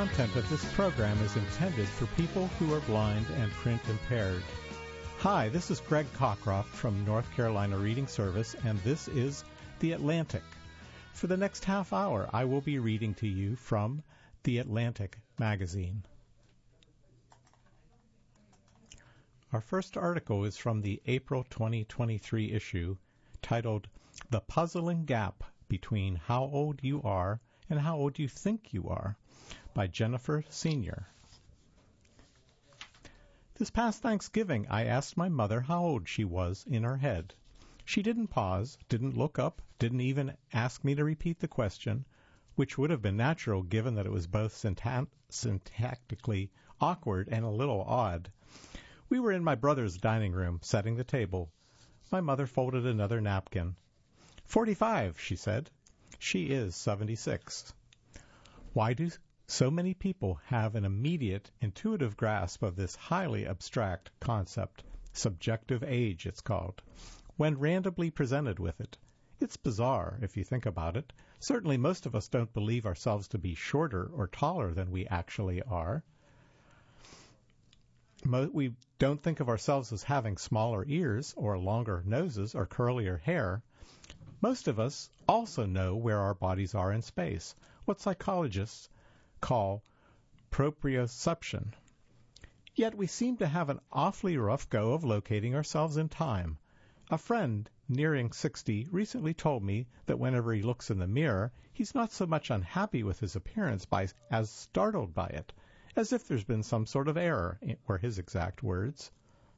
content of this program is intended for people who are blind and print impaired. Hi, this is Greg Cockcroft from North Carolina Reading Service, and this is The Atlantic. For the next half hour, I will be reading to you from The Atlantic magazine. Our first article is from the April 2023 issue, titled The Puzzling Gap Between How Old You Are and How Old You Think You Are, by Jennifer Senior. This past Thanksgiving, I asked my mother how old she was in her head. She didn't pause, didn't look up, didn't even ask me to repeat the question, which would have been natural given that it was both syntactically awkward and a little odd. We were in my brother's dining room, setting the table. My mother folded another napkin. 45, she said. She is 76. Why do so many people have an immediate, intuitive grasp of this highly abstract concept? Subjective age, it's called. When randomly presented with it. It's bizarre, if you think about it. Certainly most of us don't believe ourselves to be shorter or taller than we actually are. We don't think of ourselves as having smaller ears or longer noses or curlier hair. Most of us also know where our bodies are in space, what psychologists call proprioception. Yet we seem to have an awfully rough go of locating ourselves in time. A friend nearing 60 recently told me that whenever he looks in the mirror, he's not so much unhappy with his appearance as startled by it, as if there's been some sort of error, were his exact words.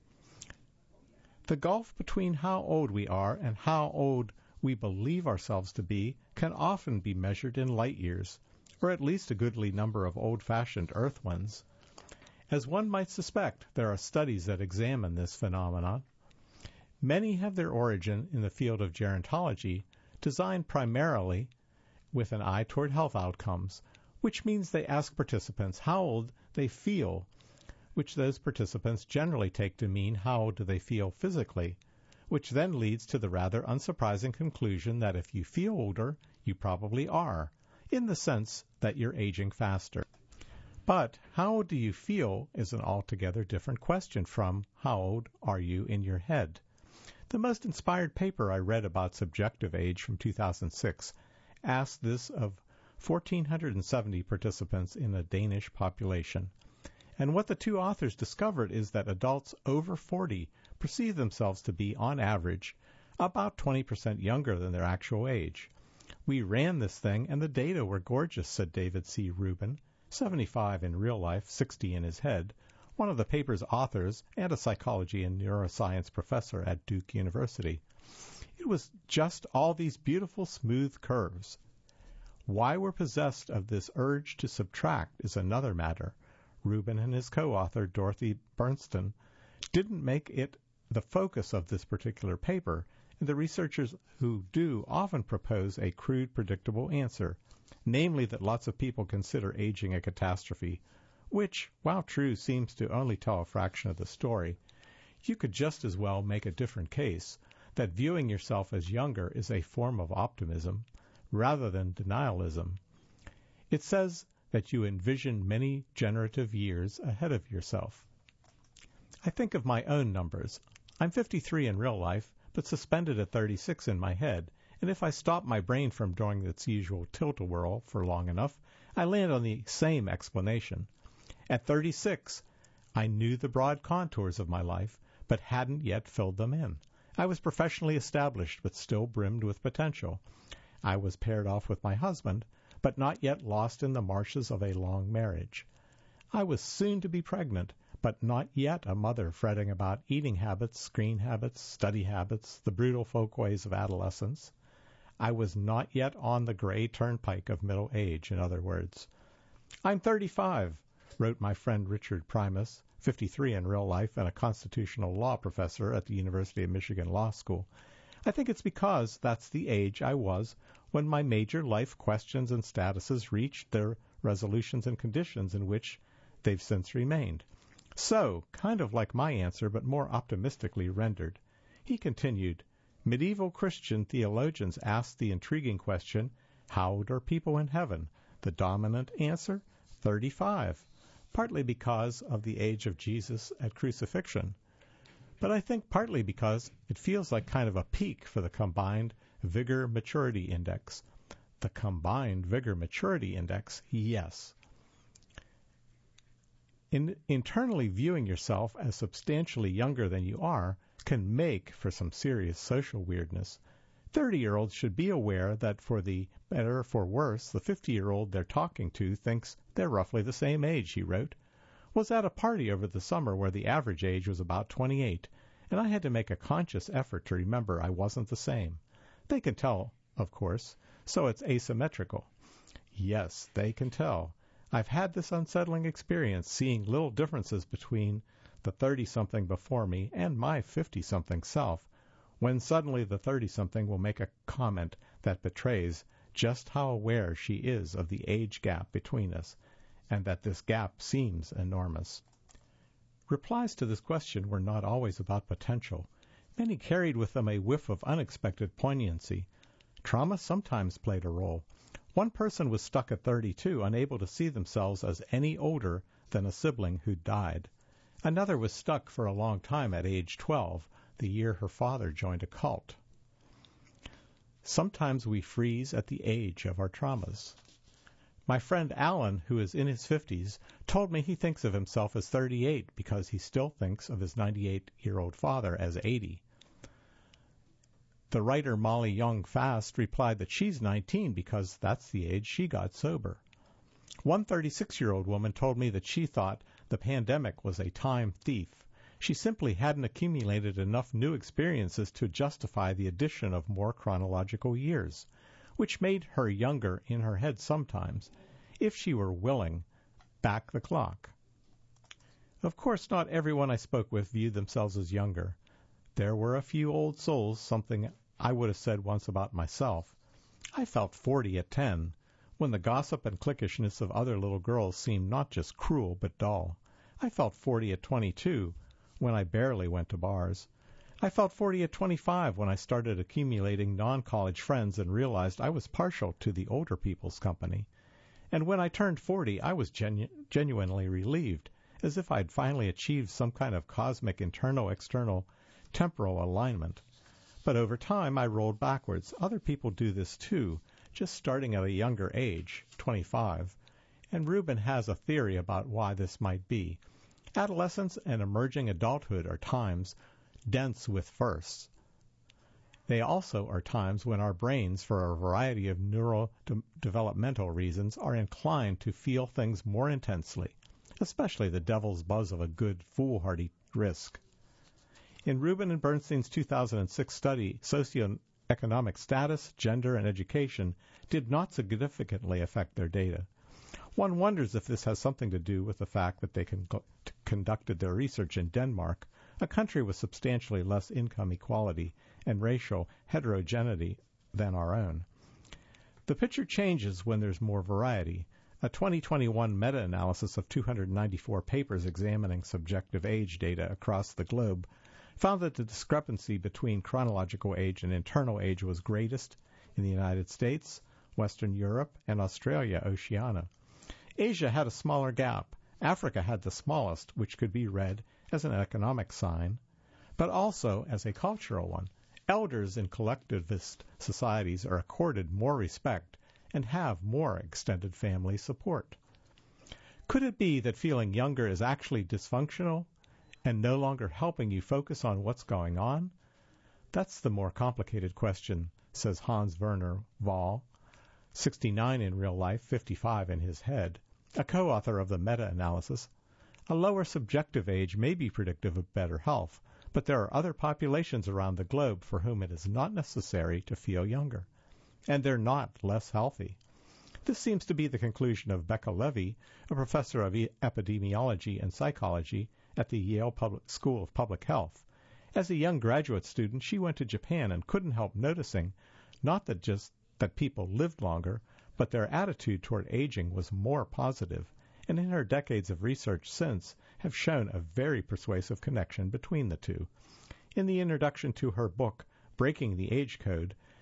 The gulf between how old we are and how old we believe ourselves to be can often be measured in light years, or at least a goodly number of old-fashioned Earth ones. As one might suspect, there are studies that examine this phenomenon. Many have their origin in the field of gerontology, designed primarily with an eye toward health outcomes, which means they ask participants how old they feel, which those participants generally take to mean how old do they feel physically, which then leads to the rather unsurprising conclusion that if you feel older, you probably are, in the sense that you're aging faster. But how old do you feel is an altogether different question from how old are you in your head. The most inspired paper I read about subjective age from 2006 asked this of 1,470 participants in a Danish population. And what the two authors discovered is that adults over 40 perceive themselves to be, on average, about 20% younger than their actual age. We ran this thing, and the data were gorgeous, said David C. Rubin, 75 in real life, 60 in his head, one of the paper's authors and a psychology and neuroscience professor at Duke University. It was just all these beautiful, smooth curves. Why we're possessed of this urge to subtract is another matter. Rubin and his co-author, Dorothy Bernstein, didn't make it the focus of this particular paper, and the researchers who do often propose a crude, predictable answer, namely that lots of people consider aging a catastrophe, which, while true, seems to only tell a fraction of the story. You could just as well make a different case, that viewing yourself as younger is a form of optimism, rather than denialism. It says that you envision many generative years ahead of yourself. I think of my own numbers. I'm 53 in real life, but suspended at 36 in my head, and if I stop my brain from doing its usual tilt-a-whirl for long enough, I land on the same explanation. At 36, I knew the broad contours of my life, but hadn't yet filled them in. I was professionally established, but still brimmed with potential. I was paired off with my husband, but not yet lost in the marshes of a long marriage. I was soon to be pregnant, but not yet a mother fretting about eating habits, screen habits, study habits, the brutal folkways of adolescence. I was not yet on the gray turnpike of middle age, in other words. I'm 35, wrote my friend Richard Primus, 53 in real life and a constitutional law professor at the University of Michigan Law School. I think it's because that's the age I was when my major life questions and statuses reached their resolutions and conditions in which they've since remained. So, kind of like my answer, but more optimistically rendered. He continued, medieval Christian theologians asked the intriguing question, how old are people in heaven? The dominant answer, 35, partly because of the age of Jesus at crucifixion, but I think partly because it feels like kind of a peak for the Combined Vigor Maturity Index. The Combined Vigor Maturity Index, yes. Internally viewing yourself as substantially younger than you are can make for some serious social weirdness. 30-year-olds should be aware that for the better or for worse, the 50-year-old they're talking to thinks they're roughly the same age, he wrote. Was at a party over the summer where the average age was about 28, and I had to make a conscious effort to remember I wasn't the same. They can tell, of course, so it's asymmetrical. Yes, they can tell. I've had this unsettling experience seeing little differences between the 30-something before me and my 50-something self, when suddenly the 30-something will make a comment that betrays just how aware she is of the age gap between us, and that this gap seems enormous. Replies to this question were not always about potential. Many carried with them a whiff of unexpected poignancy. Trauma sometimes played a role. One person was stuck at 32, unable to see themselves as any older than a sibling who died. Another was stuck for a long time at age 12, the year her father joined a cult. Sometimes we freeze at the age of our traumas. My friend Alan, who is in his 50s, told me he thinks of himself as 38 because he still thinks of his 98-year-old father as 80. The writer Molly Young Fast replied that she's 19 because that's the age she got sober. One 36-year-old woman told me that she thought the pandemic was a time thief. She simply hadn't accumulated enough new experiences to justify the addition of more chronological years, which made her younger in her head sometimes, if she were willing, back the clock. Of course, not everyone I spoke with viewed themselves as younger. There were a few old souls, something I would have said once about myself. I felt 40 at 10, when the gossip and cliquishness of other little girls seemed not just cruel but dull. I felt 40 at 22, when I barely went to bars. I felt 40 at 25 when I started accumulating non-college friends and realized I was partial to the older people's company. And when I turned 40, I was genuinely relieved, as if I'd finally achieved some kind of cosmic internal-external temporal alignment. But over time, I rolled backwards. Other people do this too, just starting at a younger age, 25. And Rubin has a theory about why this might be. Adolescence and emerging adulthood are times dense with firsts. They also are times when our brains, for a variety of neurodevelopmental reasons, are inclined to feel things more intensely, especially the devil's buzz of a good, foolhardy risk. In Rubin and Bernstein's 2006 study, socioeconomic status, gender, and education did not significantly affect their data. One wonders if this has something to do with the fact that they conducted their research in Denmark, a country with substantially less income equality and racial heterogeneity than our own. The picture changes when there's more variety. A 2021 meta-analysis of 294 papers examining subjective age data across the globe found that the discrepancy between chronological age and internal age was greatest in the United States, Western Europe, and Australia-Oceania. Asia had a smaller gap. Africa had the smallest, which could be read as an economic sign, but also as a cultural one. Elders in collectivist societies are accorded more respect and have more extended family support. Could it be that feeling younger is actually dysfunctional and no longer helping you focus on what's going on? That's the more complicated question, says Hans Werner Wahl, 69 in real life, 55 in his head, a co-author of the meta-analysis. A lower subjective age may be predictive of better health, but there are other populations around the globe for whom it is not necessary to feel younger, and they're not less healthy. This seems to be the conclusion of Becca Levy, a professor of epidemiology and psychology at the Yale School of Public Health. As a young graduate student, she went to Japan and couldn't help noticing not that people lived longer, but their attitude toward aging was more positive, and in her decades of research since have shown a very persuasive connection between the two. In the introduction to her book, Breaking the Age Code,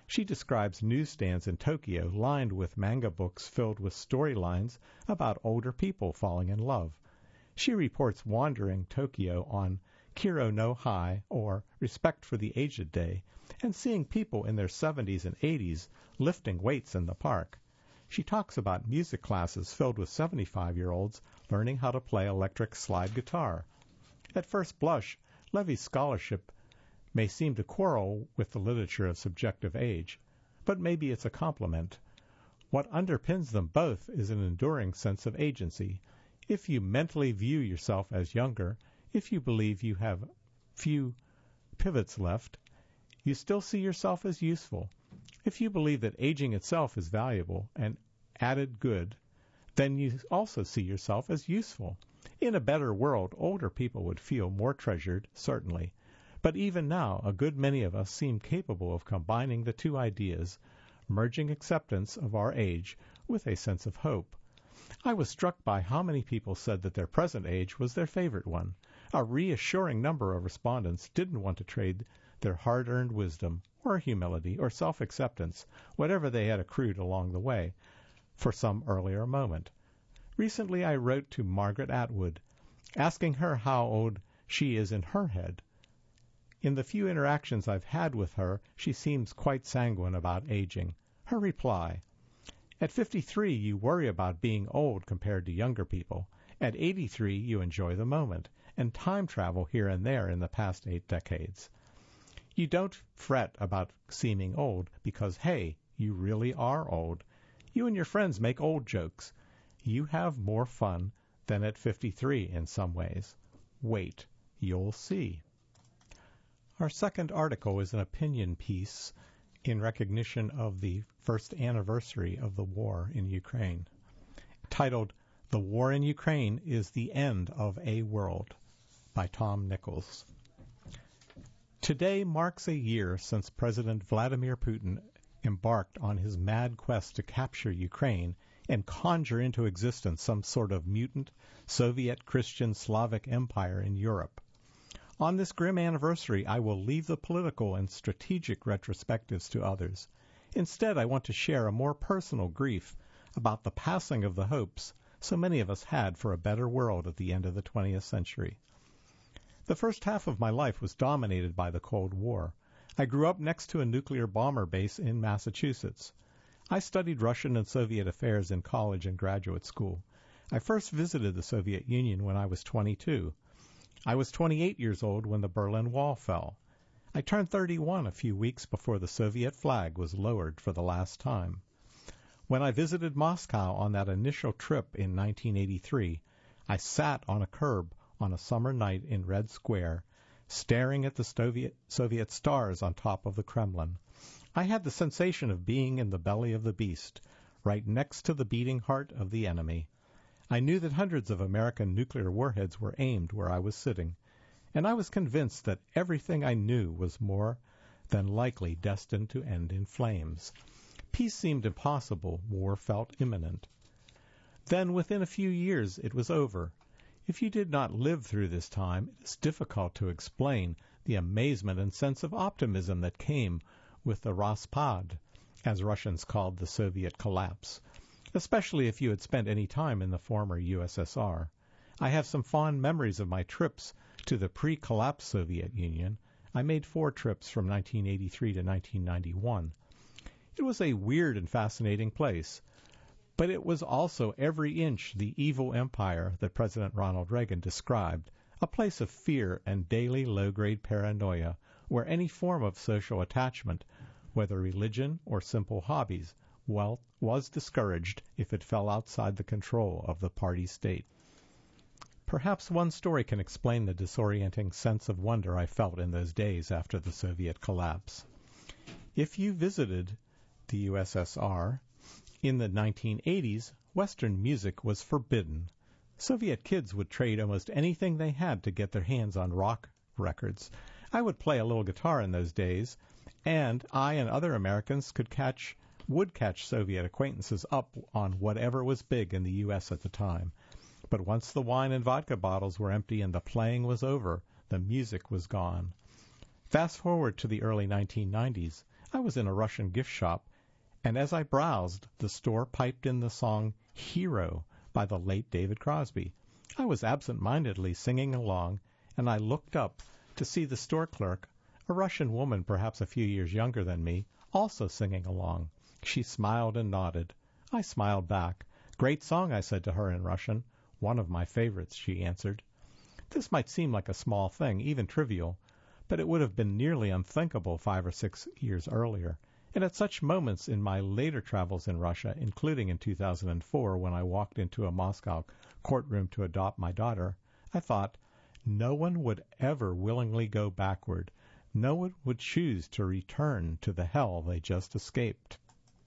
She describes newsstands in Tokyo lined with manga books filled with storylines about older people falling in love. She reports wandering Tokyo on Kiro no Hi, or Respect for the Aged Day, and seeing people in their 70s and 80s lifting weights in the park. She talks about music classes filled with 75-year-olds learning how to play electric slide guitar. At first blush, Levy's scholarship may seem to quarrel with the literature of subjective age, but maybe it's a compliment. What underpins them both is an enduring sense of agency. If you mentally view yourself as younger, if you believe you have few pivots left, you still see yourself as useful. If you believe that aging itself is valuable and added good, then you also see yourself as useful. In a better world, older people would feel more treasured, certainly. But even now, a good many of us seem capable of combining the two ideas, merging acceptance of our age with a sense of hope. I was struck by how many people said that their present age was their favorite one. A reassuring number of respondents didn't want to trade their hard-earned wisdom, or humility, or self-acceptance, whatever they had accrued along the way, for some earlier moment. Recently I wrote to Margaret Atwood, asking her how old she is in her head. In the few interactions I've had with her, she seems quite sanguine about aging. Her reply: at 53, you worry about being old compared to younger people. At 83, you enjoy the moment, and time travel here and there in the past 8 decades. You don't fret about seeming old because, hey, you really are old. You and your friends make old jokes. You have more fun than at 53 in some ways. Wait, you'll see. Our second article is an opinion piece in recognition of the first anniversary of the war in Ukraine, titled "The War in Ukraine is the End of a World" by Tom Nichols. Today marks a year since President Vladimir Putin embarked on his mad quest to capture Ukraine and conjure into existence some sort of mutant Soviet Christian Slavic empire in Europe. On this grim anniversary, I will leave the political and strategic retrospectives to others. Instead, I want to share a more personal grief about the passing of the hopes so many of us had for a better world at the end of the 20th century. The first half of my life was dominated by the Cold War. I grew up next to a nuclear bomber base in Massachusetts. I studied Russian and Soviet affairs in college and graduate school. I first visited the Soviet Union when I was 22. I was 28 years old when the Berlin Wall fell. I turned 31 a few weeks before the Soviet flag was lowered for the last time. When I visited Moscow on that initial trip in 1983, I sat on a curb on a summer night in Red Square, staring at the Soviet stars on top of the Kremlin. I had the sensation of being in the belly of the beast, right next to the beating heart of the enemy. I knew that hundreds of American nuclear warheads were aimed where I was sitting, and I was convinced that everything I knew was more than likely destined to end in flames. Peace seemed impossible. War felt imminent. Then, within a few years, it was over. If you did not live through this time, it is difficult to explain the amazement and sense of optimism that came with the Raspad, as Russians called the Soviet collapse, especially if you had spent any time in the former USSR. I have some fond memories of my trips to the pre-collapse Soviet Union. I made 4 trips from 1983 to 1991. It was a weird and fascinating place, but it was also every inch the evil empire that President Ronald Reagan described, a place of fear and daily low-grade paranoia, where any form of social attachment, whether religion or simple hobbies, was discouraged if it fell outside the control of the party state. Perhaps one story can explain the disorienting sense of wonder I felt in those days after the Soviet collapse. If you visited the USSR in the 1980s, Western music was forbidden. Soviet kids would trade almost anything they had to get their hands on rock records. I would play a little guitar in those days, and I and other Americans would catch Soviet acquaintances up on whatever was big in the U.S. at the time. But once the wine and vodka bottles were empty and the playing was over, the music was gone. Fast forward to the early 1990s. I was in a Russian gift shop, and as I browsed, the store piped in the song Hero by the late David Crosby. I was absent-mindedly singing along, and I looked up to see the store clerk, a Russian woman perhaps a few years younger than me, also singing along. She smiled and nodded. I smiled back. "Great song," I said to her in Russian. "One of my favorites," she answered. This might seem like a small thing, even trivial, but it would have been nearly unthinkable 5 or 6 years earlier. And at such moments in my later travels in Russia, including in 2004 when I walked into a Moscow courtroom to adopt my daughter, I thought, no one would ever willingly go backward. No one would choose to return to the hell they just escaped.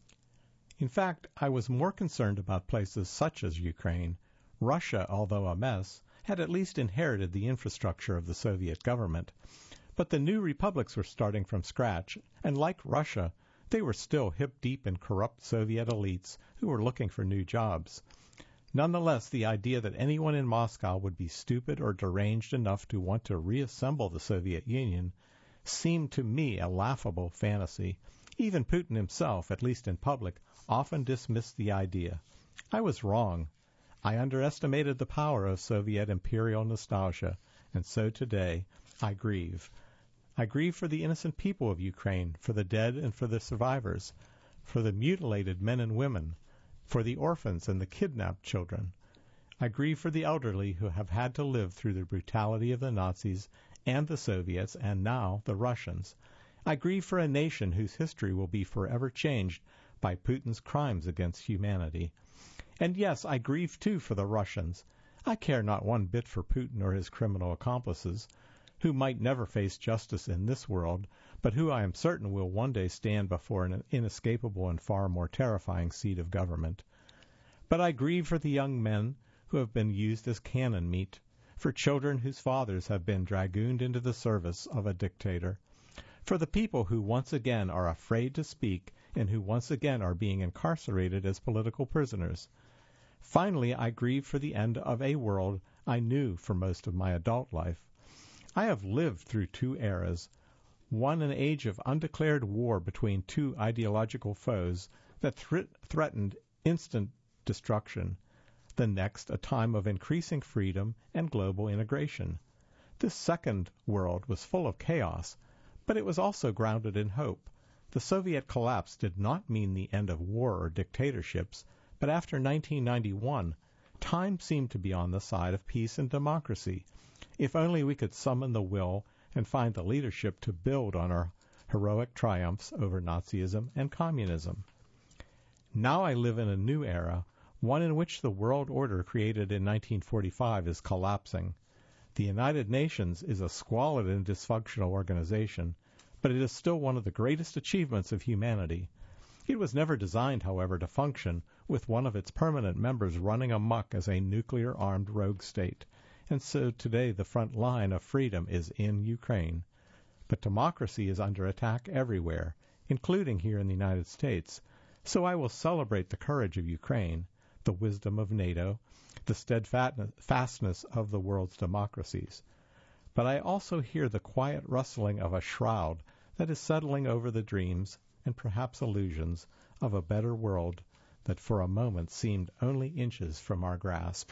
In fact, I was more concerned about places such as Ukraine. Russia, although a mess, had at least inherited the infrastructure of the Soviet government. But the new republics were starting from scratch, and like Russia, they were still hip-deep in corrupt Soviet elites who were looking for new jobs. Nonetheless, the idea that anyone in Moscow would be stupid or deranged enough to want to reassemble the Soviet Union seemed to me a laughable fantasy. Even Putin himself, at least in public, often dismissed the idea. I was wrong. I underestimated the power of Soviet imperial nostalgia, and so today I grieve. I grieve for the innocent people of Ukraine, for the dead and for the survivors, for the mutilated men and women, for the orphans and the kidnapped children. I grieve for the elderly who have had to live through the brutality of the Nazis and the Soviets and now the Russians. I grieve for a nation whose history will be forever changed by Putin's crimes against humanity. And yes, I grieve too for the Russians. I care not one bit for Putin or his criminal accomplices, who might never face justice in this world, but who I am certain will one day stand before an inescapable and far more terrifying seat of government. But I grieve for the young men who have been used as cannon meat, for children whose fathers have been dragooned into the service of a dictator, for the people who once again are afraid to speak and who once again are being incarcerated as political prisoners. Finally, I grieve for the end of a world I knew for most of my adult life. I have lived through 2 eras, one an age of undeclared war between 2 ideological foes that threatened instant destruction, the next a time of increasing freedom and global integration. This second world was full of chaos, but it was also grounded in hope. The Soviet collapse did not mean the end of war or dictatorships, but after 1991, time seemed to be on the side of peace and democracy. If only we could summon the will and find the leadership to build on our heroic triumphs over Nazism and communism. Now I live in a new era, one in which the world order created in 1945 is collapsing. The United Nations is a squalid and dysfunctional organization, but it is still one of the greatest achievements of humanity. It was never designed, however, to function with one of its permanent members running amok as a nuclear-armed rogue state. And so today the front line of freedom is in Ukraine. But democracy is under attack everywhere, including here in the United States. So I will celebrate the courage of Ukraine, the wisdom of NATO, the steadfastness of the world's democracies. But I also hear the quiet rustling of a shroud that is settling over the dreams and perhaps illusions of a better world that for a moment seemed only inches from our grasp.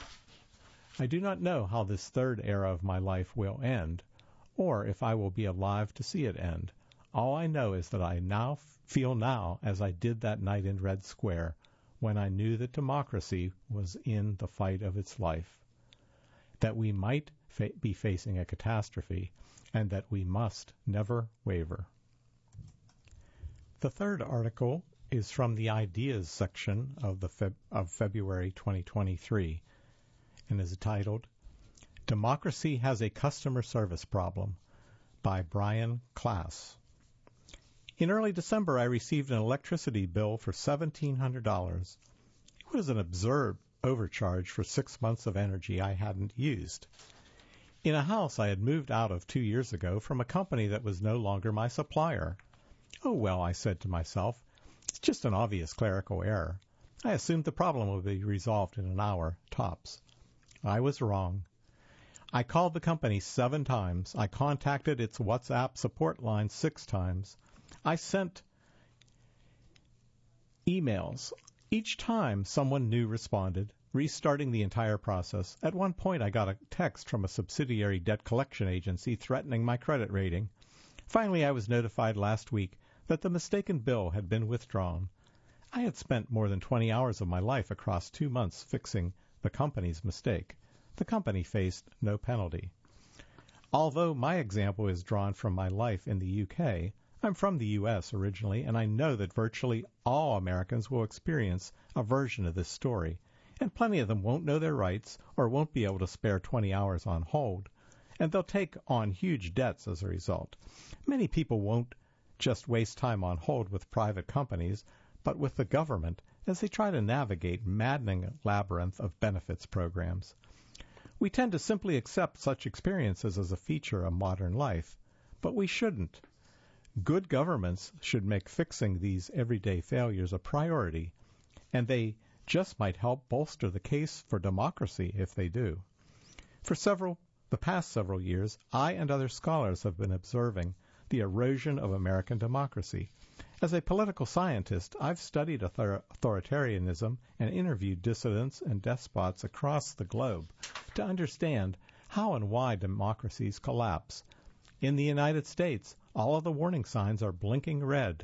I do not know how this third era of my life will end, or if I will be alive to see it end. All I know is that I feel now as I did that night in Red Square, when I knew that democracy was in the fight of its life, that we might be facing a catastrophe, and that we must never waver. The third article is from the Ideas section of February 2023 and is titled, Democracy Has a Customer Service Problem by Brian Klaas. In early December, I received an electricity bill for $1,700. It was an absurd overcharge for 6 months of energy I hadn't used. In a house I had moved out of 2 years ago from a company that was no longer my supplier. Oh well, I said to myself, it's just an obvious clerical error. I assumed the problem would be resolved in an hour, tops. I was wrong. I called the company 7 times. I contacted its WhatsApp support line 6 times. I sent Emails. Each time someone new responded, restarting the entire process. At one point, I got a text from a subsidiary debt collection agency threatening my credit rating. Finally, I was notified last week that the mistaken bill had been withdrawn. I had spent more than 20 hours of my life across 2 months fixing the company's mistake. The company faced no penalty. Although my example is drawn from my life in the UK, I'm from the U.S. originally, and I know that virtually all Americans will experience a version of this story, and plenty of them won't know their rights or won't be able to spare 20 hours on hold, and they'll take on huge debts as a result. Many people won't just waste time on hold with private companies, but with the government as they try to navigate maddening labyrinth of benefits programs. We tend to simply accept such experiences as a feature of modern life, but we shouldn't. Good governments should make fixing these everyday failures a priority, and they just might help bolster the case for democracy if they do. For the past several years, I and other scholars have been observing the erosion of American democracy. As a political scientist, I've studied authoritarianism and interviewed dissidents and despots across the globe to understand how and why democracies collapse. In the United States, all of the warning signs are blinking red.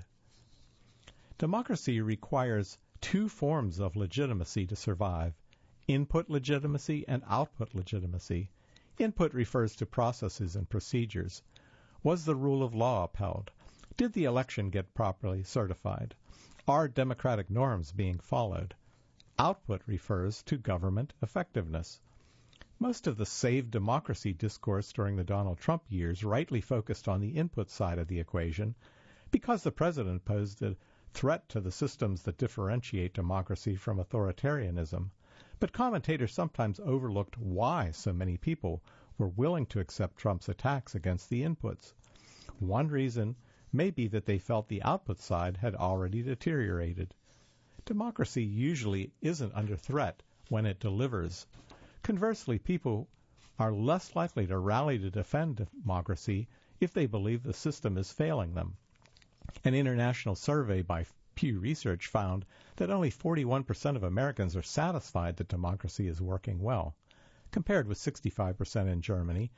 Democracy requires two forms of legitimacy to survive: input legitimacy and output legitimacy. Input refers to processes and procedures. Was the rule of law upheld? Did the election get properly certified? Are democratic norms being followed? Output refers to government effectiveness. Most of the Save Democracy discourse during the Donald Trump years rightly focused on the input side of the equation because the president posed a threat to the systems that differentiate democracy from authoritarianism. But commentators sometimes overlooked why so many people were willing to accept Trump's attacks against the inputs. One reason may be that they felt the output side had already deteriorated. Democracy usually isn't under threat when it delivers. Conversely, people are less likely to rally to defend democracy if they believe the system is failing them. An international survey by Pew Research found that only 41% of Americans are satisfied that democracy is working well, compared with 65% in Germany,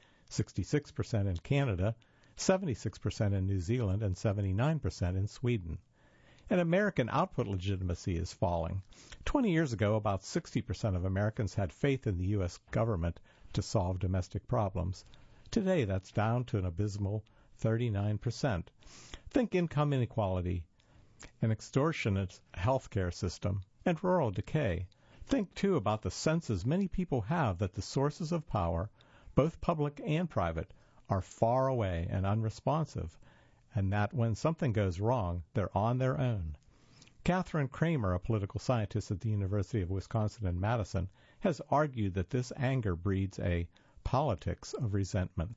66% in Canada, 76% in New Zealand, and 79% in Sweden. And American output legitimacy is falling. 20 years ago, about 60% of Americans had faith in the U.S. government to solve domestic problems. Today, that's down to an abysmal 39%. Think income inequality, an extortionate healthcare system, and rural decay. Think, too, about the senses many people have that the sources of power, both public and private, are far away and unresponsive, and that when something goes wrong, they're on their own. Catherine Kramer, a political scientist at the University of Wisconsin in Madison, has argued that this anger breeds a politics of resentment.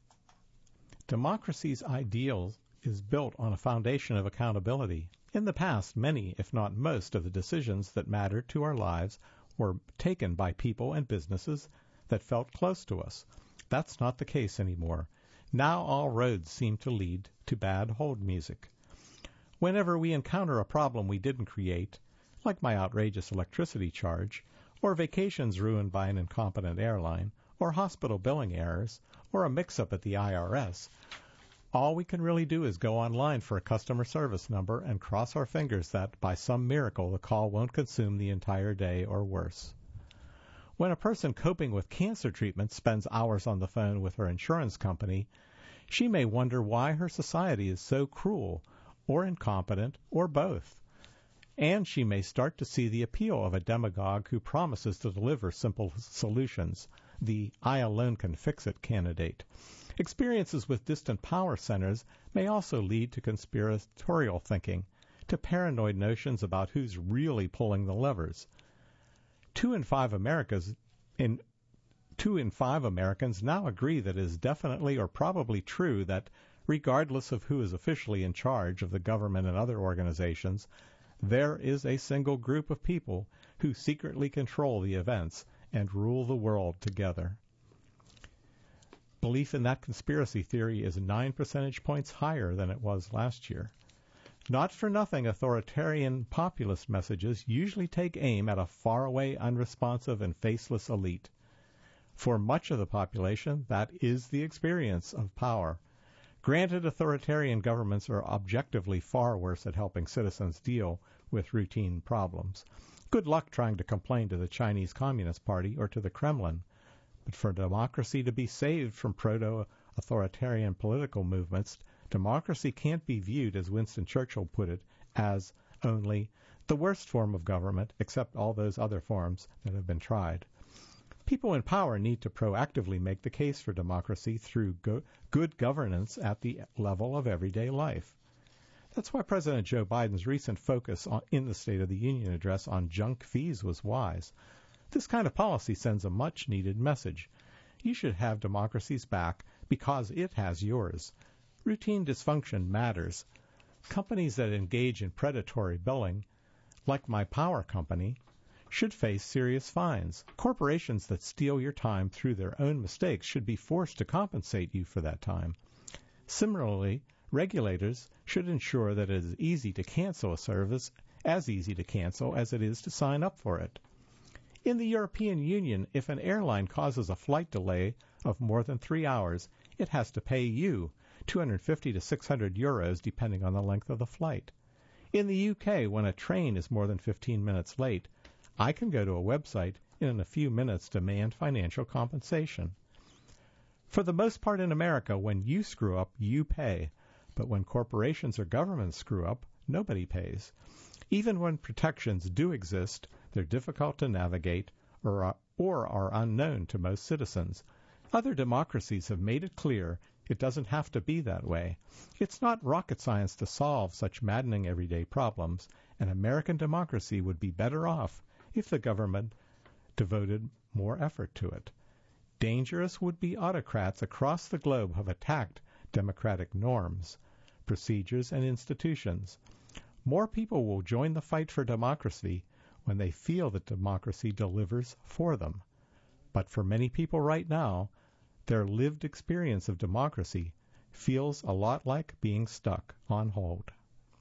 Democracy's ideal is built on a foundation of accountability. In the past, many, if not most, of the decisions that mattered to our lives were taken by people and businesses that felt close to us. That's not the case anymore. Now all roads seem to lead to bad hold music. Whenever we encounter a problem we didn't create, like my outrageous electricity charge, or vacations ruined by an incompetent airline, or hospital billing errors, or a mix-up at the IRS, all we can really do is go online for a customer service number and cross our fingers that, by some miracle, the call won't consume the entire day or worse. When a person coping with cancer treatment spends hours on the phone with her insurance company, she may wonder why her society is so cruel, or incompetent, or both. And she may start to see the appeal of a demagogue who promises to deliver simple solutions, the I alone can fix it candidate. Experiences with distant power centers may also lead to conspiratorial thinking, to paranoid notions about who's really pulling the levers. 2 in 5 Americans now agree that it is definitely or probably true that, regardless of who is officially in charge of the government and other organizations, there is a single group of people who secretly control the events and rule the world together. Belief in that conspiracy theory is 9 percentage points higher than it was last year. Not for nothing, authoritarian populist messages usually take aim at a faraway, unresponsive, and faceless elite. For much of the population, that is the experience of power. Granted, authoritarian governments are objectively far worse at helping citizens deal with routine problems. Good luck trying to complain to the Chinese Communist Party or to the Kremlin. But for democracy to be saved from proto-authoritarian political movements, democracy can't be viewed, as Winston Churchill put it, as only the worst form of government, except all those other forms that have been tried. People in power need to proactively make the case for democracy through good governance at the level of everyday life. That's why President Joe Biden's recent focus in the State of the Union address on junk fees was wise. This kind of policy sends a much-needed message. You should have democracy's back because it has yours. Routine dysfunction matters. Companies that engage in predatory billing, like my power company, should face serious fines. Corporations that steal your time through their own mistakes should be forced to compensate you for that time. Similarly, regulators should ensure that it is easy to cancel a service, as easy to cancel as it is to sign up for it. In the European Union, if an airline causes a flight delay of more than 3 hours, it has to pay you 250 to 600 euros depending on the length of the flight. In the UK, when a train is more than 15 minutes late, I can go to a website and in a few minutes demand financial compensation. For the most part in America, when you screw up, you pay. But when corporations or governments screw up, nobody pays. Even when protections do exist, they're difficult to navigate or are unknown to most citizens. Other democracies have made it clear it doesn't have to be that way. It's not rocket science to solve such maddening everyday problems, and American democracy would be better off if the government devoted more effort to it. Dangerous would-be autocrats across the globe have attacked democratic norms, procedures, and institutions. More people will join the fight for democracy when they feel that democracy delivers for them. But for many people right now, their lived experience of democracy feels a lot like being stuck on hold.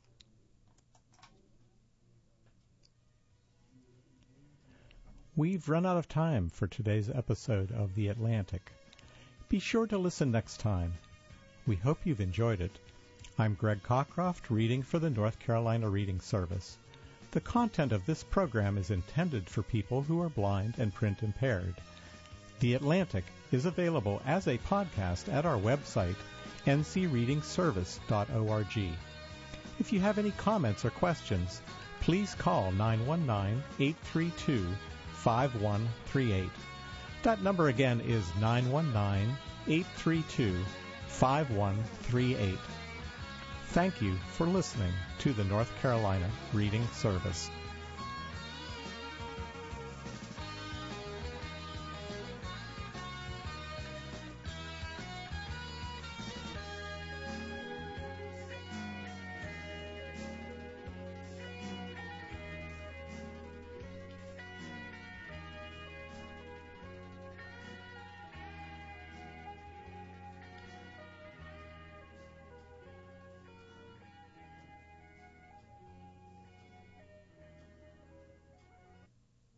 We've run out of time for today's episode of The Atlantic. Be sure to listen next time. We hope you've enjoyed it. I'm Greg Cockcroft, reading for the North Carolina Reading Service. The content of this program is intended for people who are blind and print impaired. The Atlantic is available as a podcast at our website, ncreadingservice.org. If you have any comments or questions, please call 919-832-5138. That number again is 919-832-5138. Thank you for listening to the North Carolina Reading Service.